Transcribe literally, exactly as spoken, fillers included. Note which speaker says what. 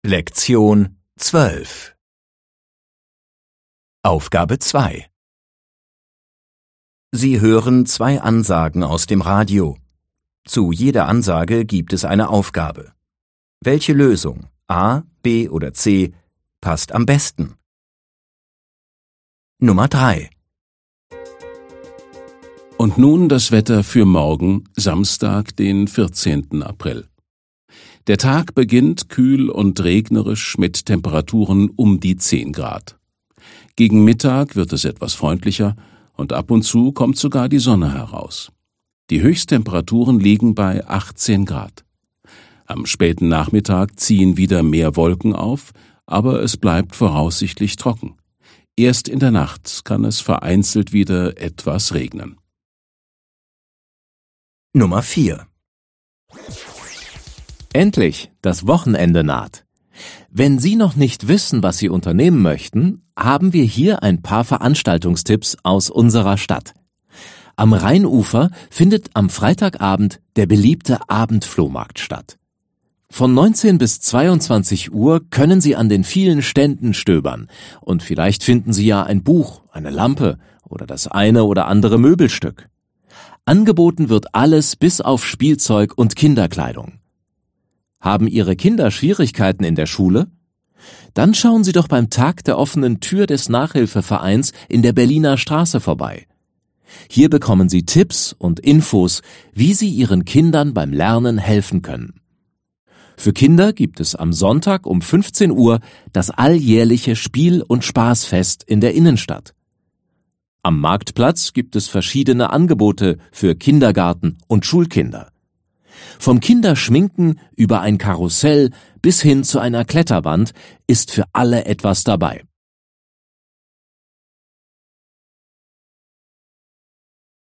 Speaker 1: Lektion zwölf. Aufgabe zwei. Sie hören zwei Ansagen aus dem Radio. Zu jeder Ansage gibt es eine Aufgabe. Welche Lösung, A, B oder C, passt am besten? Nummer drei.
Speaker 2: Und nun das Wetter für morgen, Samstag, den vierzehnten April. Der Tag beginnt kühl und regnerisch mit Temperaturen um die zehn Grad. Gegen Mittag wird es etwas freundlicher und ab und zu kommt sogar die Sonne heraus. Die Höchsttemperaturen liegen bei achtzehn Grad. Am späten Nachmittag ziehen wieder mehr Wolken auf, aber es bleibt voraussichtlich trocken. Erst in der Nacht kann es vereinzelt wieder etwas regnen.
Speaker 1: Nummer vier.
Speaker 3: Endlich, das Wochenende naht. Wenn Sie noch nicht wissen, was Sie unternehmen möchten, haben wir hier ein paar Veranstaltungstipps aus unserer Stadt. Am Rheinufer findet am Freitagabend der beliebte Abendflohmarkt statt. Von neunzehn bis zweiundzwanzig Uhr können Sie an den vielen Ständen stöbern und vielleicht finden Sie ja ein Buch, eine Lampe oder das eine oder andere Möbelstück. Angeboten wird alles bis auf Spielzeug und Kinderkleidung. Haben Ihre Kinder Schwierigkeiten in der Schule? Dann schauen Sie doch beim Tag der offenen Tür des Nachhilfevereins in der Berliner Straße vorbei. Hier bekommen Sie Tipps und Infos, wie Sie Ihren Kindern beim Lernen helfen können. Für Kinder gibt es am Sonntag um fünfzehn Uhr das alljährliche Spiel- und Spaßfest in der Innenstadt. Am Marktplatz gibt es verschiedene Angebote für Kindergarten und Schulkinder. Vom Kinderschminken über ein Karussell bis hin zu einer Kletterwand ist für alle etwas dabei.